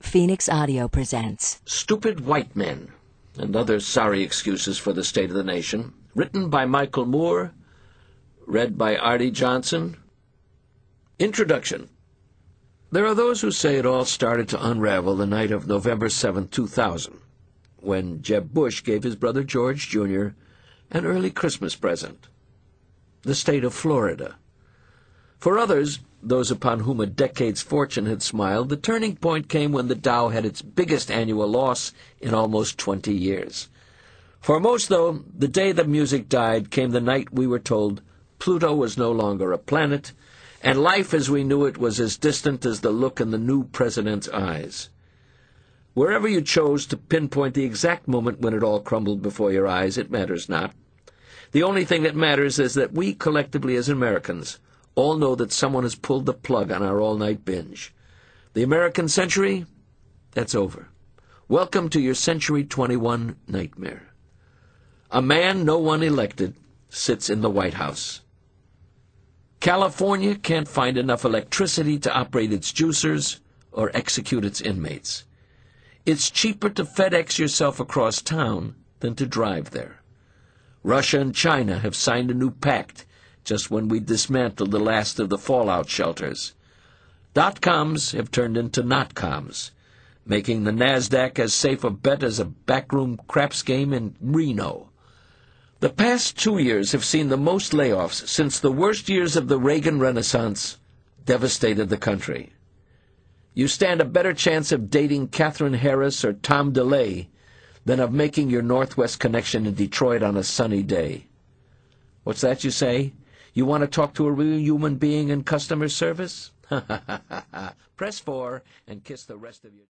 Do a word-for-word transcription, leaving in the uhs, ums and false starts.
Phoenix Audio presents Stupid White Men and Other Sorry Excuses for the State of the Nation, written by Michael Moore, read by Artie Johnson. Introduction. There are those who say it all started to unravel the night of November seventh, two thousand, when Jeb Bush gave his brother George, Junior an early Christmas present, the state of Florida. For others, those upon whom a decade's fortune had smiled, the turning point came when the Dow had its biggest annual loss in almost twenty years. For most, though, the day the music died came the night we were told Pluto was no longer a planet, and life as we knew it was as distant as the look in the new president's eyes. Wherever you chose to pinpoint the exact moment when it all crumbled before your eyes, it matters not. The only thing that matters is that we, collectively as Americans, all know that someone has pulled the plug on our all-night binge. The American century? That's over. Welcome to your Century twenty-one nightmare. A man no one elected sits in the White House. California can't find enough electricity to operate its juicers or execute its inmates. It's cheaper to FedEx yourself across town than to drive there. Russia and China have signed a new pact just when we dismantled the last of the fallout shelters. Dot-coms have turned into not-coms, making the NASDAQ as safe a bet as a backroom craps game in Reno. The past two years have seen the most layoffs since the worst years of the Reagan Renaissance devastated the country. You stand a better chance of dating Catherine Harris or Tom DeLay than of making your Northwest connection in Detroit on a sunny day. What's that you say? You want to talk to a real human being in customer service? Ha ha ha ha ha. Press four and kiss the rest of your...